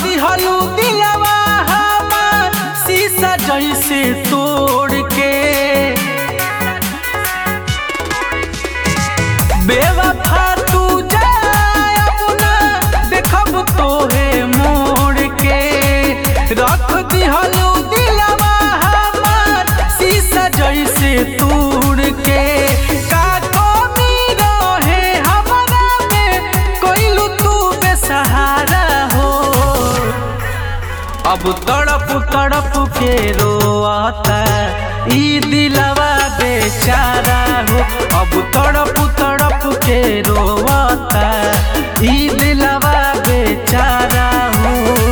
दिहलू दिलवा हमार शीशा जैसे तोड़ के। बेवफा तू जाए अपना देखब तोहे मोड़ के। रख दिहलू दिलवा हमार शीशा जैसे तोड़ के। का कमी रहे हमरा में कोइलू तू बेसहारा हो। अब तड़प तड़प के रोता ई दिलवा बेचारा हो। अब तड़प तड़प के रोता ई दिलवा बेचारा हो।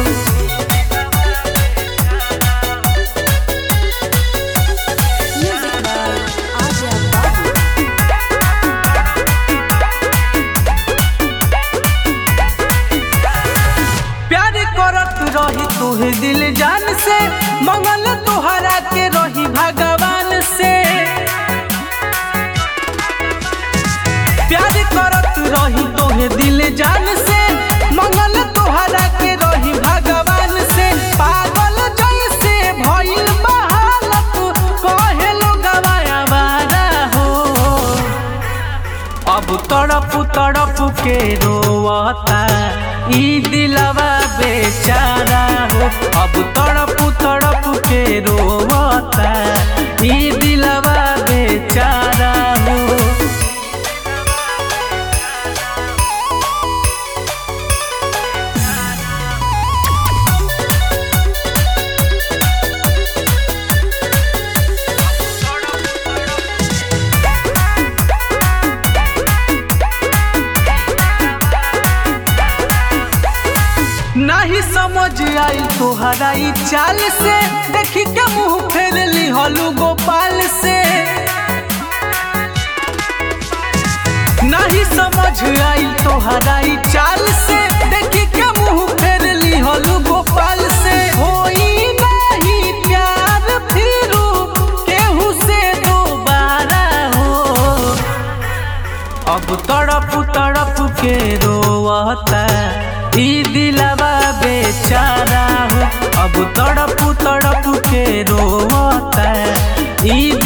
प्यार करत रही तुहे दिल जान से मंगल तोहरा के रही भगवान से। प्यार करत रही तोहे दिल जान से मंगल तोहरा के रही भगवान से। पागल जैसे भइल बा हालत कहे लोगवा आवारा हो। अब तड़प तड़प के रोता ई दिलवा बेचारा हो। अब तड़प तड़प के रोता ई दिलवा बेचारा हो। नहीं समझ आई तोहरा ई चाल से देखी के मुंह फेर ली हलू गोपाल से। नहीं समझ आई तोहरा ई चाल से देखी के मुंह फेर ली हलू गोपाल से। होई नहीं प्यार फिरू केहू से दोबारा हो। अब तड़प तड़प के रोता ई दिलवा बेचारा हो। अब तड़प तड़प के रोता ई